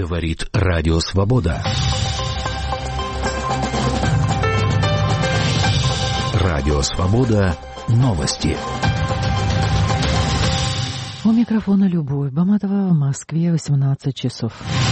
Говорит Радио Свобода. Радио Свобода. Новости. У микрофона Любовь Баматова, в Москве 18 часов.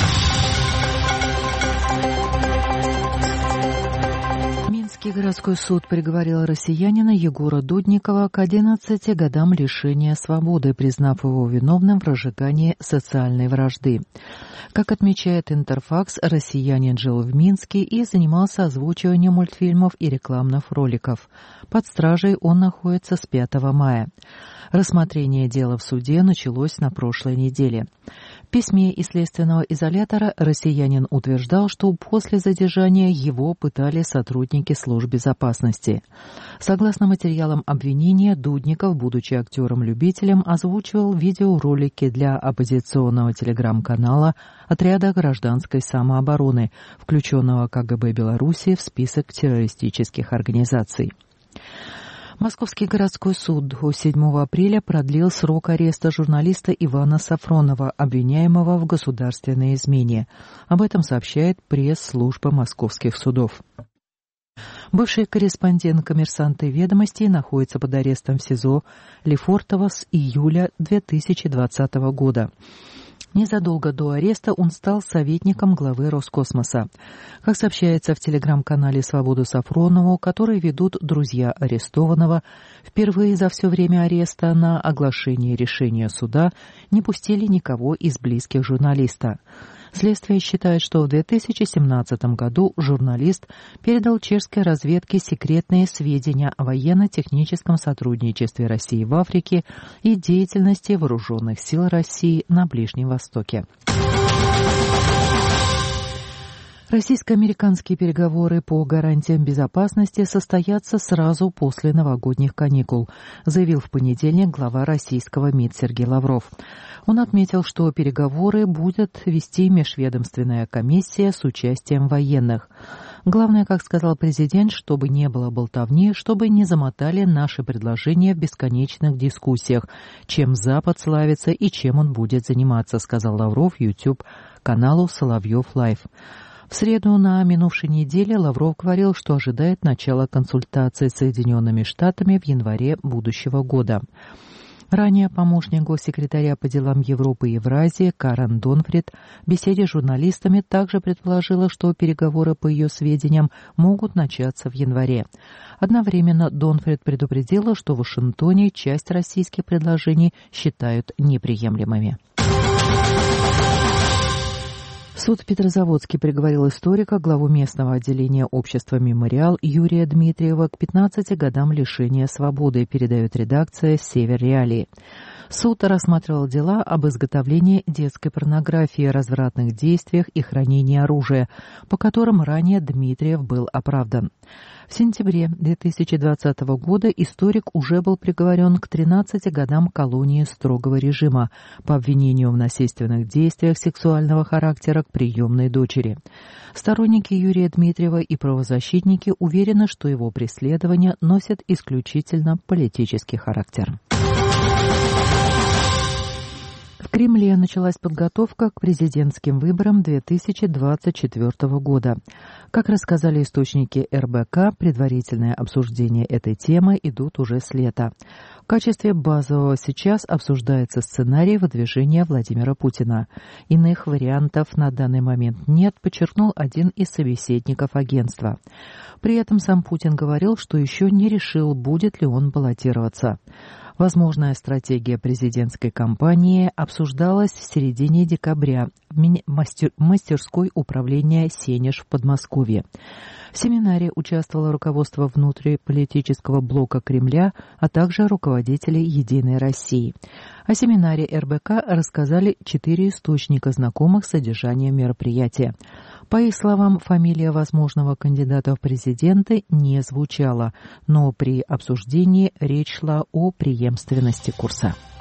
Минский городской суд приговорил россиянина Егора Дудникова к 11 годам лишения свободы, признав его виновным в разжигании социальной вражды. Как отмечает Интерфакс, россиянин жил в Минске и занимался озвучиванием мультфильмов и рекламных роликов. Под стражей он находится с 5 мая. Рассмотрение дела в суде началось на прошлой неделе. В письме из следственного изолятора россиянин утверждал, что после задержания его пытали сотрудники служб безопасности. Согласно материалам обвинения, Дудников, будучи актером-любителем, озвучивал видеоролики для оппозиционного телеграм-канала отряда гражданской самообороны, включенного КГБ Беларуси в список террористических организаций. Московский городской суд до 7 апреля продлил срок ареста журналиста Ивана Сафронова, обвиняемого в государственной измене. Об этом сообщает пресс-служба московских судов. Бывший корреспондент «Коммерсанта» и «Ведомостей» находится под арестом в СИЗО Лефортово с июля 2020 года. Незадолго до ареста он стал советником главы Роскосмоса. Как сообщается в телеграм-канале «Свободу Сафронову», который ведут друзья арестованного, впервые за все время ареста на оглашение решения суда не пустили никого из близких журналиста. Следствие считает, что в 2017 году журналист передал чешской разведке секретные сведения о военно-техническом сотрудничестве России в Африке и деятельности вооруженных сил России на Ближнем Востоке. Российско-американские переговоры по гарантиям безопасности состоятся сразу после новогодних каникул, заявил в понедельник глава российского МИД Сергей Лавров. Он отметил, что переговоры будет вести межведомственная комиссия с участием военных. Главное, как сказал президент, чтобы не было болтовни, чтобы не замотали наши предложения в бесконечных дискуссиях, чем Запад славится и чем он будет заниматься, сказал Лавров YouTube-каналу «Соловьев Лайв». В среду на минувшей неделе Лавров говорил, что ожидает начала консультаций с Соединенными Штатами в январе будущего года. Ранее помощник госсекретаря по делам Европы и Евразии Карен Донфрид в беседе с журналистами также предположила, что переговоры, по ее сведениям, могут начаться в январе. Одновременно Донфрид предупредила, что в Вашингтоне часть российских предложений считают неприемлемыми. Суд в Петрозаводске приговорил историка, главу местного отделения общества «Мемориал» Юрия Дмитриева к 15 годам лишения свободы, передает редакция «Север Реалии». Суд рассматривал дела об изготовлении детской порнографии, развратных действиях и хранении оружия, по которым ранее Дмитриев был оправдан. В сентябре 2020 года историк уже был приговорен к 13 годам колонии строгого режима по обвинению в насильственных действиях сексуального характера к приемной дочери. Сторонники Юрия Дмитриева и правозащитники уверены, что его преследования носят исключительно политический характер. В Кремле началась подготовка к президентским выборам 2024 года. Как рассказали источники РБК, предварительное обсуждение этой темы идут уже с лета. В качестве базового сейчас обсуждается сценарий выдвижения Владимира Путина. Иных вариантов на данный момент нет, подчеркнул один из собеседников агентства. При этом сам Путин говорил, что еще не решил, будет ли он баллотироваться. Возможная стратегия президентской кампании обсуждалась в середине декабря в мастерской управления «Сенеж» в Подмосковье. В семинаре участвовало руководство внутриполитического блока Кремля, а также руководители «Единой России». О семинаре РБК рассказали 4 источника, знакомых с содержанием мероприятия. По их словам, фамилия возможного кандидата в президенты не звучала, но при обсуждении речь шла о преемственности курса.